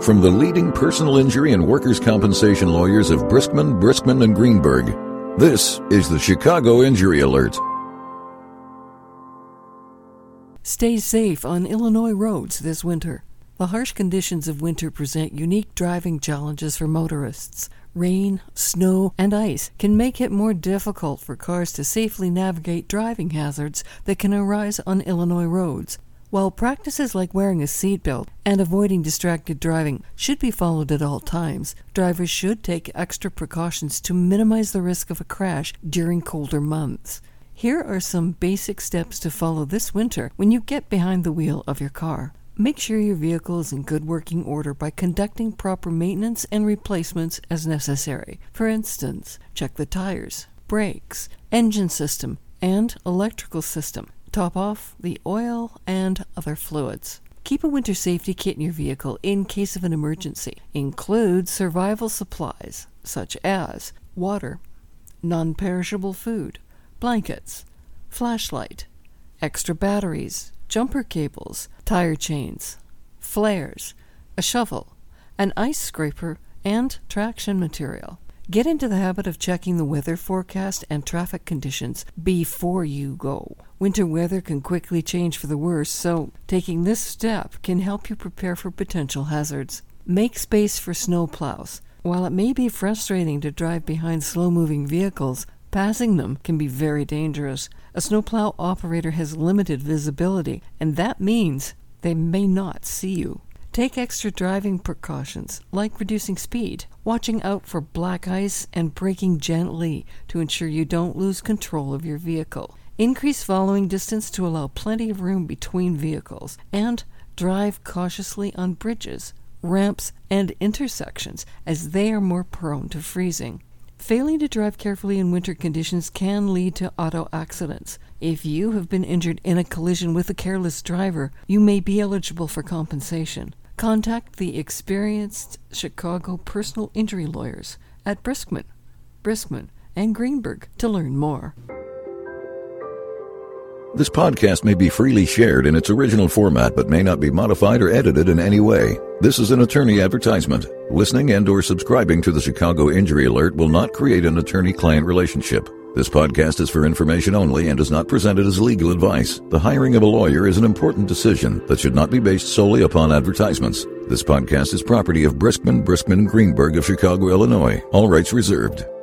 From the leading personal injury and workers' compensation lawyers of Briskman, Briskman & Greenberg, this is the Chicago Injury Alert. Stay safe on Illinois roads this winter. The harsh conditions of winter present unique driving challenges for motorists. Rain, snow, and ice can make it more difficult for cars to safely navigate driving hazards that can arise on Illinois roads. While practices like wearing a seatbelt and avoiding distracted driving should be followed at all times, drivers should take extra precautions to minimize the risk of a crash during colder months. Here are some basic steps to follow this winter when you get behind the wheel of your car. Make sure your vehicle is in good working order by conducting proper maintenance and replacements as necessary. For instance, check the tires, brakes, engine system, and electrical system. Top off the oil and other fluids. Keep a winter safety kit in your vehicle in case of an emergency. Include survival supplies such as water, non-perishable food, blankets, flashlight, extra batteries, jumper cables, tire chains, flares, a shovel, an ice scraper, and traction material. Get into the habit of checking the weather forecast and traffic conditions before you go. Winter weather can quickly change for the worse, so taking this step can help you prepare for potential hazards. Make space for snow plows. While it may be frustrating to drive behind slow-moving vehicles, passing them can be very dangerous. A snowplow operator has limited visibility, and that means they may not see you. Take extra driving precautions, like reducing speed, watching out for black ice, and braking gently to ensure you don't lose control of your vehicle. Increase following distance to allow plenty of room between vehicles, and drive cautiously on bridges, ramps, and intersections, as they are more prone to freezing. Failing to drive carefully in winter conditions can lead to auto accidents. If you have been injured in a collision with a careless driver, you may be eligible for compensation. Contact the experienced Chicago personal injury lawyers at Briskman, Briskman & Greenberg to learn more. This podcast may be freely shared in its original format but may not be modified or edited in any way. This is an attorney advertisement. Listening and/or subscribing to the Chicago Injury Alert will not create an attorney-client relationship. This podcast is for information only and is not presented as legal advice. The hiring of a lawyer is an important decision that should not be based solely upon advertisements. This podcast is property of Briskman, Briskman & Greenberg of Chicago, Illinois. All rights reserved.